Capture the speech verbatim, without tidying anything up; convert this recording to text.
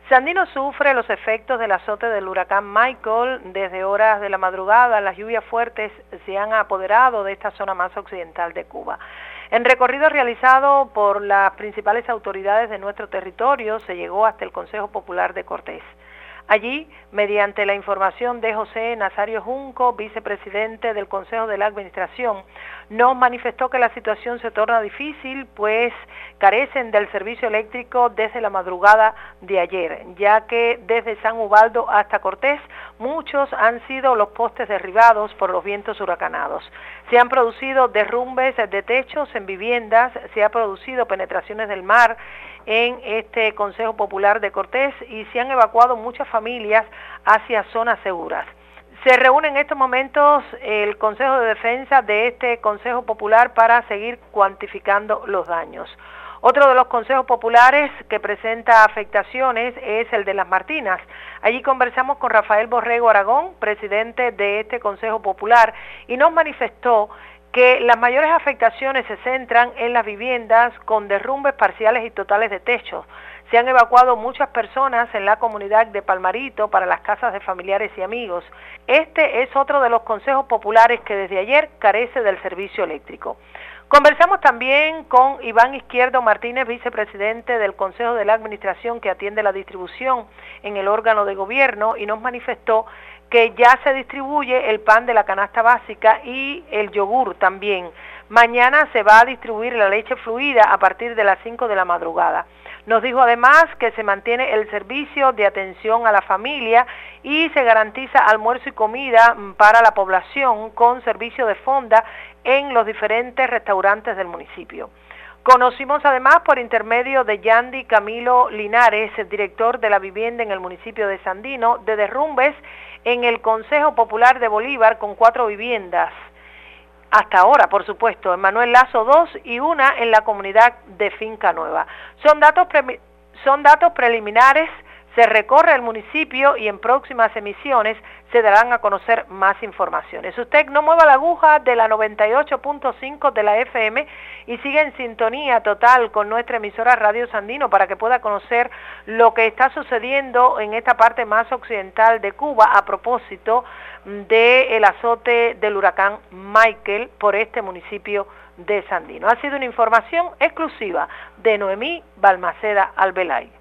Sandino sufre los efectos del azote del huracán Michael. Desde horas de la madrugada, las lluvias fuertes se han apoderado de esta zona más occidental de Cuba. En recorrido realizado por las principales autoridades de nuestro territorio, se llegó hasta el Consejo Popular de Cortés. Allí, mediante la información de José Nazario Junco, vicepresidente del Consejo de la Administración, nos manifestó que la situación se torna difícil, pues carecen del servicio eléctrico desde la madrugada de ayer, ya que desde San Ubaldo hasta Cortés, muchos han sido los postes derribados por los vientos huracanados. Se han producido derrumbes de techos en viviendas, se han producido penetraciones del mar en este Consejo Popular de Cortés y se han evacuado muchas familias hacia zonas seguras. Se reúne en estos momentos el Consejo de Defensa de este Consejo Popular para seguir cuantificando los daños. Otro de los consejos populares que presenta afectaciones es el de Las Martinas. Allí conversamos con Rafael Borrego Aragón, presidente de este Consejo Popular, y nos manifestó que las mayores afectaciones se centran en las viviendas con derrumbes parciales y totales de techos. Se han evacuado muchas personas en la comunidad de Palmarito para las casas de familiares y amigos. Este es otro de los consejos populares que desde ayer carece del servicio eléctrico. Conversamos también con Iván Izquierdo Martínez, vicepresidente del Consejo de la Administración que atiende la distribución en el órgano de gobierno, y nos manifestó que ya se distribuye el pan de la canasta básica y el yogur también. Mañana se va a distribuir la leche fluida a partir de las cinco de la madrugada. Nos dijo además que se mantiene el servicio de atención a la familia y se garantiza almuerzo y comida para la población con servicio de fonda en los diferentes restaurantes del municipio. Conocimos además por intermedio de Yandy Camilo Linares, el director de la vivienda en el municipio de Sandino, de derrumbes en el Consejo Popular de Bolívar con cuatro viviendas. Hasta ahora, por supuesto, en Manuel Lazo dos y una en la comunidad de Finca Nueva. Son datos, pre son datos preliminares, se recorre el municipio y en próximas emisiones se darán a conocer más informaciones. Usted no mueva la aguja de la noventa y ocho punto cinco de la F M y sigue en sintonía total con nuestra emisora Radio Sandino para que pueda conocer lo que está sucediendo en esta parte más occidental de Cuba a propósito del azote del huracán Michael por este municipio de Sandino. Ha sido una información exclusiva de Noemí Balmaceda Albelay.